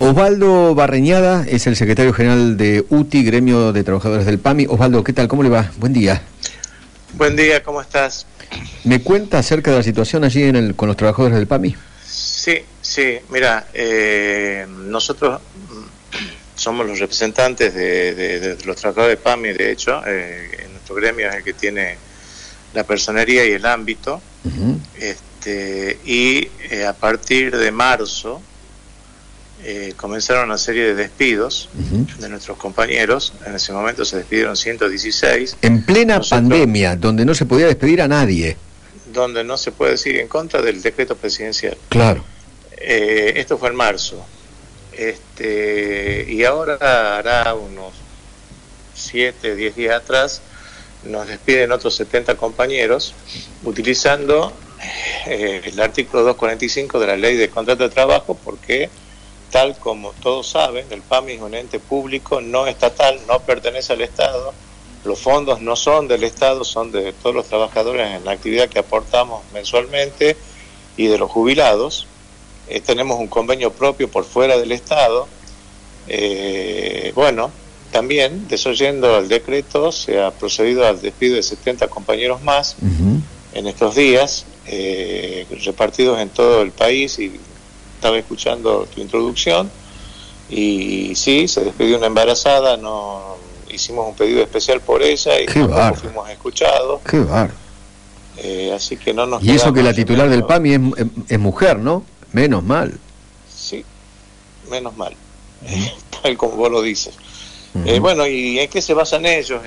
Osvaldo Barreñada es el secretario general de UTI, Gremio de Trabajadores del PAMI. Osvaldo, ¿qué tal? ¿Cómo le va? Buen día. Buen día, ¿cómo estás? ¿Me cuenta acerca de la situación allí con los trabajadores del PAMI? Sí, mira, nosotros somos los representantes de los trabajadores del PAMI, de hecho, en nuestro gremio es el que tiene la personería y el ámbito, a partir de marzo comenzaron una serie de despidos de nuestros compañeros. En ese momento se despidieron 116. En plena pandemia, donde no se podía despedir a nadie. Donde no se puede decir en contra del decreto presidencial. Claro. Esto fue en marzo. Y ahora hará unos 7, 10 días atrás nos despiden otros 70 compañeros utilizando el artículo 245 de la Ley de Contrato de Trabajo, porque tal como todos saben, el PAMI es un ente público, no estatal, no pertenece al Estado. Los fondos no son del Estado, son de todos los trabajadores en la actividad que aportamos mensualmente y de los jubilados. Tenemos un convenio propio por fuera del Estado. También, desoyendo el decreto, se ha procedido al despido de 70 compañeros más en estos días, repartidos en todo el país. Y estaba escuchando tu introducción, y sí, se despidió una embarazada, no hicimos un pedido especial por ella y tampoco fuimos escuchados. Qué bárbaro. Así que no nos... Y eso que la titular del PAMI es mujer, ¿no? Menos mal. Sí, menos mal, tal como vos lo dices. ¿Y en qué se basan ellos?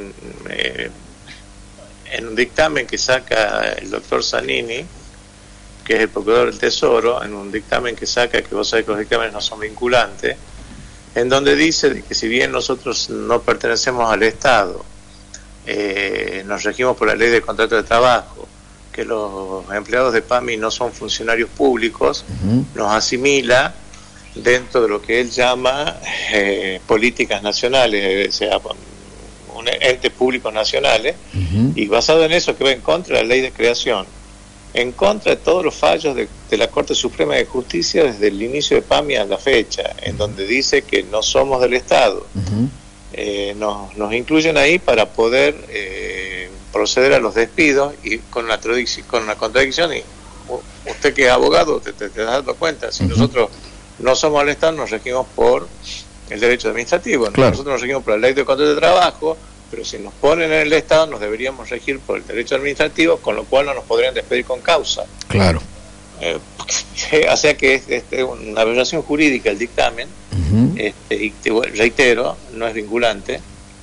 En un dictamen que saca el doctor Zanini, que es el procurador del Tesoro, en un dictamen que saca, que vos sabés que los dictámenes no son vinculantes, en donde dice que si bien nosotros no pertenecemos al Estado, nos regimos por la Ley de Contrato de Trabajo, que los empleados de PAMI no son funcionarios públicos, nos asimila dentro de lo que él llama políticas nacionales, o sea, entes públicos nacionales, y basado en eso que va en contra de la ley de creación, en contra de todos los fallos de la Corte Suprema de Justicia desde el inicio de PAMI a la fecha, en donde dice que no somos del Estado. Nos incluyen ahí para poder proceder a los despidos, y con una contradicción, y usted que es abogado te das dando cuenta, si nosotros no somos del Estado, nos regimos por el derecho administrativo. Claro. Nosotros nos regimos por la Ley de Contrato de Trabajo, pero si nos ponen en el Estado nos deberíamos regir por el derecho administrativo, con lo cual no nos podrían despedir con causa. Claro. O sea que es una aberración jurídica el dictamen, y reitero, no es vinculante,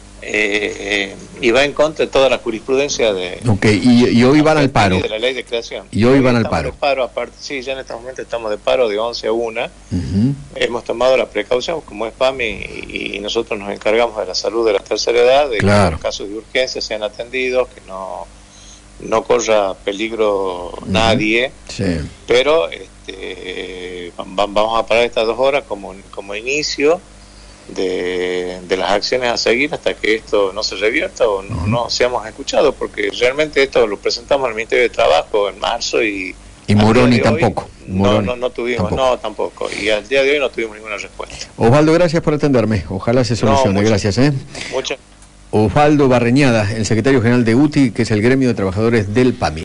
y va en contra de toda la jurisprudencia de... y hoy van al paro. De la ley de creación. Y hoy van al paro. Aparte, sí, ya en este momento estamos de paro de 11 a 1. Hemos tomado la precaución, como es PAMI, y nosotros nos encargamos de la salud de la tercera edad, de que los casos de urgencia sean atendidos, que no corra peligro nadie, pero vamos a parar estas 2 horas como inicio de las acciones a seguir hasta que esto no se revierta o no seamos escuchados, porque realmente esto lo presentamos al Ministerio de Trabajo en marzo y Moroni tampoco. No tuvimos, tampoco. Y al día de hoy no tuvimos ninguna respuesta. Osvaldo, gracias por atenderme. Ojalá se solucione. Gracias. Osvaldo Barreñada, el secretario general de UTI, que es el Gremio de Trabajadores del PAMI.